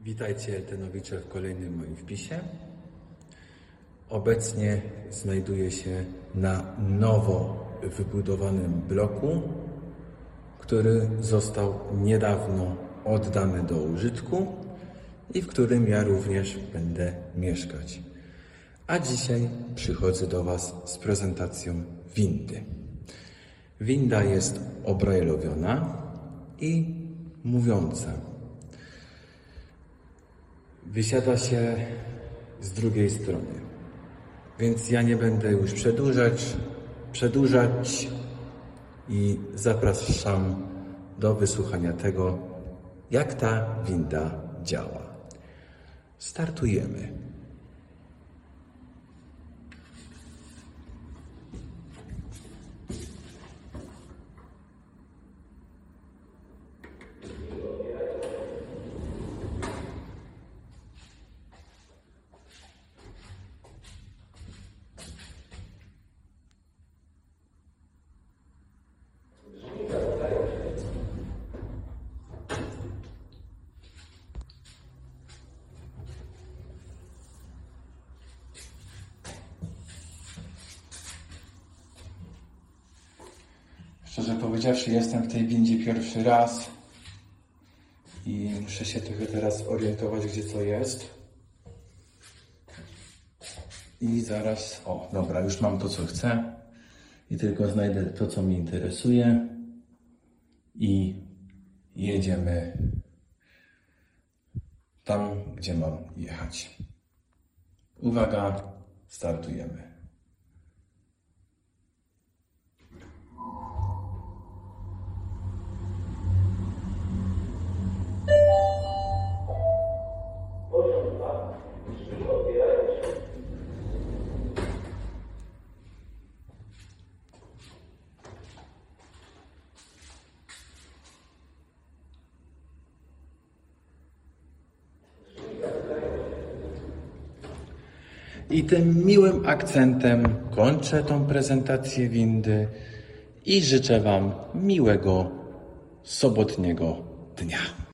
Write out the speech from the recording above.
Witajcie Eltenowicze w kolejnym moim wpisie. Obecnie znajduję się na nowo wybudowanym bloku, który został niedawno oddany do użytku i w którym ja również będę mieszkać. A dzisiaj przychodzę do Was z prezentacją windy. Winda jest obrajlowiona i mówiąca. Wysiada się z drugiej strony, więc ja nie będę już przedłużać i zapraszam do wysłuchania tego, jak ta winda działa. Startujemy. Szczerze powiedziawszy, jestem w tej windzie pierwszy raz i muszę się trochę teraz orientować, gdzie co jest. I zaraz, dobra, już mam to, co chcę i tylko znajdę to, co mnie interesuje i jedziemy tam, gdzie mam jechać. Uwaga, startujemy. I tym miłym akcentem kończę tą prezentację windy i życzę Wam miłego sobotniego dnia.